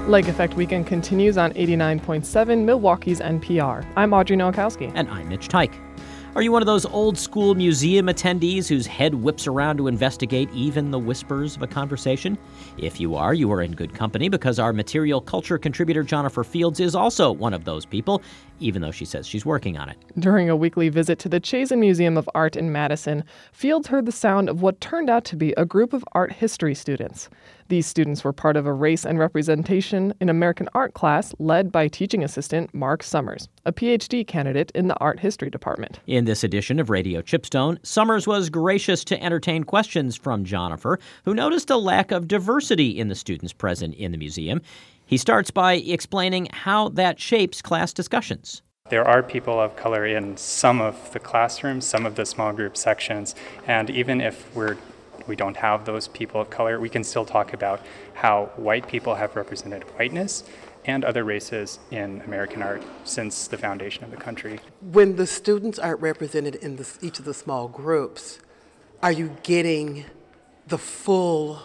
Lake Effect Weekend continues on 89.7 Milwaukee's NPR. I'm Audrey Nowakowski. And I'm Mitch Tyke. Are you one of those old-school museum attendees whose head whips around to investigate even the whispers of a conversation? If you are in good company because our material culture contributor Jennifer Fields is also one of those people, even though she says she's working on it. During a weekly visit to the Chazen Museum of Art in Madison, Fields heard the sound of what turned out to be a group of art history students. These students were part of a race and representation in American art class led by teaching assistant Mark Summers, a PhD candidate in the art history department. In this edition of Radio Chipstone, Summers was gracious to entertain questions from Jennifer, who noticed a lack of diversity in the students present in the museum. He starts by explaining how that shapes class discussions. There are people of color in some of the classrooms, some of the small group sections, and even if we don't have those people of color, we can still talk about how white people have represented whiteness and other races in American art since the foundation of the country. When the students aren't represented in each of the small groups, are you getting the full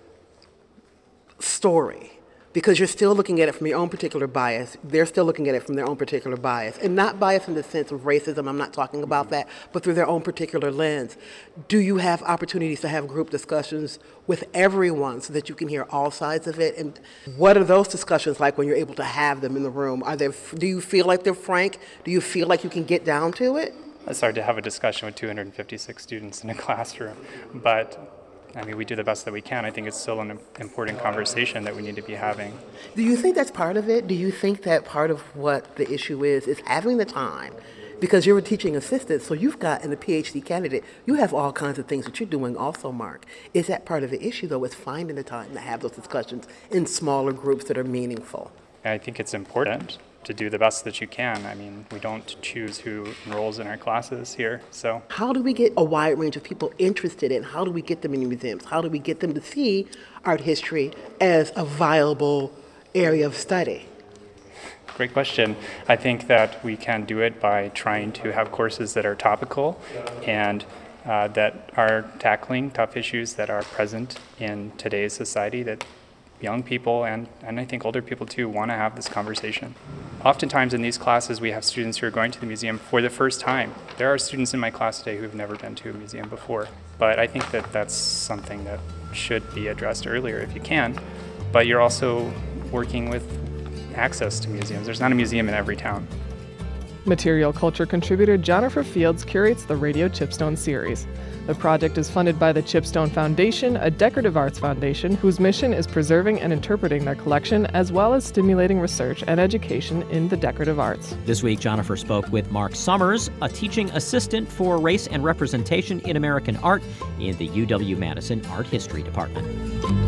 story? Because you're still looking at it from your own particular bias. They're still looking at it from their own particular bias. And not bias in the sense of racism, I'm not talking about that, but through their own particular lens. Do you have opportunities to have group discussions with everyone so that you can hear all sides of it? And what are those discussions like when you're able to have them in the room? Do you feel like they're frank? Do you feel like you can get down to it? It's hard to have a discussion with 256 students in a classroom, but we do the best that we can. I think it's still an important conversation that we need to be having. Do you think that's part of it? Do you think that part of what the issue is having the time? Because you're a teaching assistant, so you've got, and a PhD candidate, you have all kinds of things that you're doing also, Mark. Is that part of the issue, though, is finding the time to have those discussions in smaller groups that are meaningful? I think it's important to do the best that you can. We don't choose who enrolls in our classes here, so. How do we get a wide range of people interested in? How do we get them in museums? How do we get them to see art history as a viable area of study? Great question. I think that we can do it by trying to have courses that are topical and that are tackling tough issues that are present in today's society that young people and I think older people too want to have this conversation. Oftentimes in these classes we have students who are going to the museum for the first time. There are students in my class today who have never been to a museum before, but I think that that's something that should be addressed earlier if you can. But you're also working with access to museums. There's not a museum in every town. Material culture contributor Jennifer Fields curates the Radio Chipstone series. The project is funded by the Chipstone Foundation, a decorative arts foundation whose mission is preserving and interpreting their collection as well as stimulating research and education in the decorative arts. This week, Jennifer spoke with Mark Summers, a teaching assistant for race and representation in American art in the UW-Madison Art History Department.